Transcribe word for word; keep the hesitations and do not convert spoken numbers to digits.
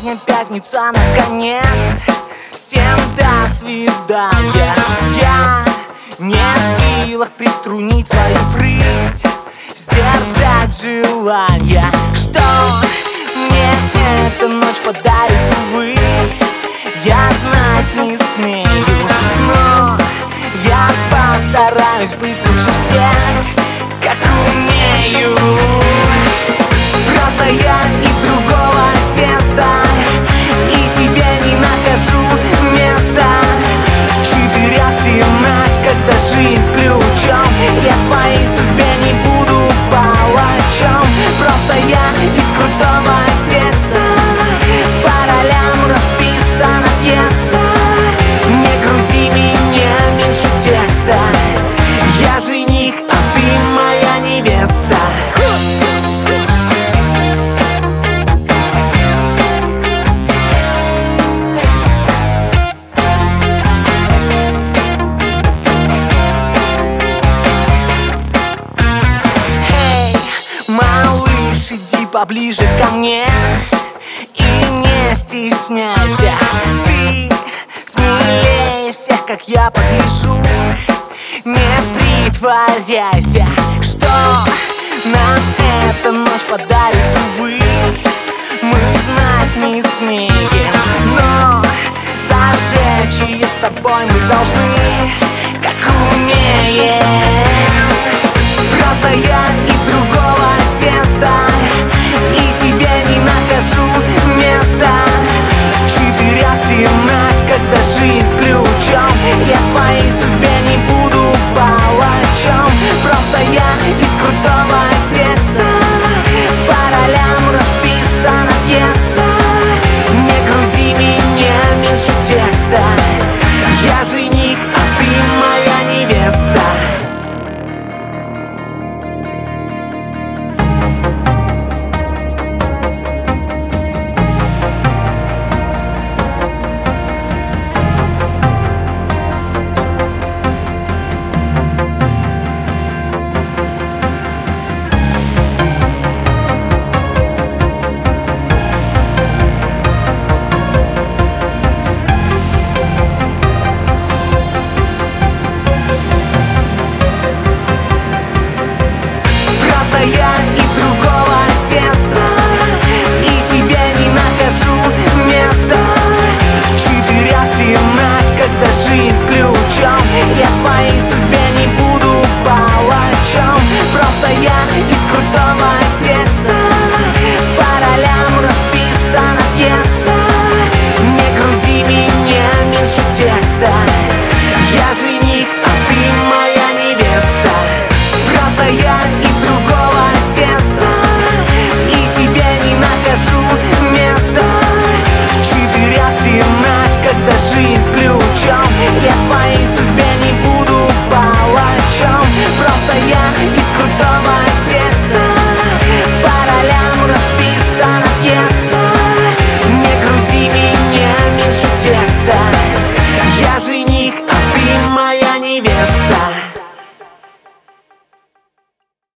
Сегодня пятница, наконец. Всем до свидания. Я не в силах приструнить свою прыть, сдержать желание, что мне эта ночь подарит, увы, я знать не смею. Но я постараюсь быть лучше всех, как умею. Просто я из другого теста и себе не нахожу места в четырех стенах, когда жизнь ключом. Я своей судьбе не буду палачом. Просто я из крутого текста, по ролям расписана пьеса. Не грузи меня меньше текста. Я жених, а ты моя невеста. Иди поближе ко мне и не стесняйся. Ты смелее всех, как я погляжу. Не притворяйся, что нам эта ночь подарит, увы, мы знать не смеем. Но зажечь ее с тобой мы должны.